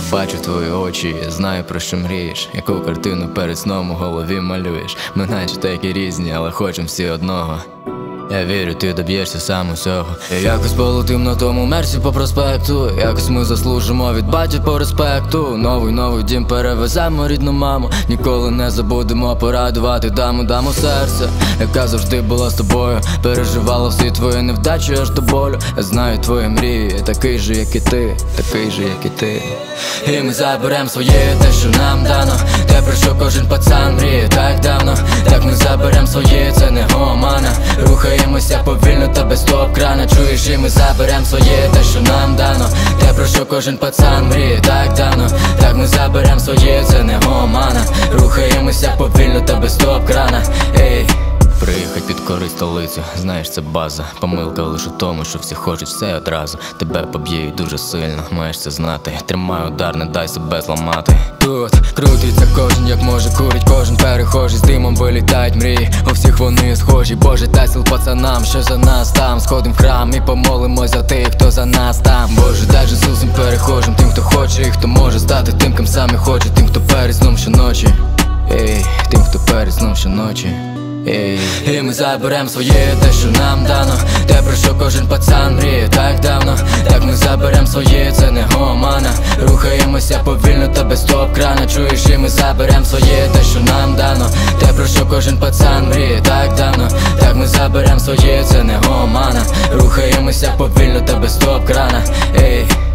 бачу твої очі, я знаю, про що мрієш, яку картину перед сном у голові малюєш. Ми наче такі різні, але хочем всі одного. Я вірю, ти доб'єшся сам усього. І якось полетим на тому мерсі по проспекту. Якось ми заслужимо від батьків по респекту. Новий дім перевеземо рідну маму. Ніколи не забудемо порадувати даму серце, яка завжди була з тобою. Переживала всі твої невдачі аж до болю. Я знаю твої мрії, такий же, як і ти, такий же, як і ти. І ми заберем своє, те, що нам дано, те, про що кожен пацан мріє так давно. Так ми заберем своє, це не омана. Рухаємося повільно та без стоп-крана. Чуєш, і ми заберем своє, те, що нам дано, те, про що кожен пацан мріє так давно. Так ми заберем своє, це не омана. Рухаємося повільно та без стоп-крана. Ей. Приїхать підкорить столицю, знаєш, це база. Помилка лише у тому, що всі хочуть все одразу. Тебе поб'ють дуже сильно, маєш це знати. Тримай удар, не дай себе зламати. Тут крутиться кожен, як може, курить кожен перехожий. З димом вилітають мрії, у всіх вони схожі. Боже, дай сил пацанам, що за нас там. Сходим в храм і помолимось за тих, хто за нас там. Боже, дай же сил всім перехожим, тим, хто хоче і хто може стати тим, ким самі хоче. Тим, хто перед сном щоночі, ей, тим, хто перед сном щоночі. І ми заберем своє, те, що нам дано, те, про що кожен пацан мріє так давно. Так ми заберем своє, це не омана. Рухаємося повільно та без стоп-крана. Чуєш, і ми заберем своє, те, що нам дано, те, про що кожен пацан мріє так давно. Так ми заберем своє, це не омана. Рухаємося повільно та без стоп-крана. Ей.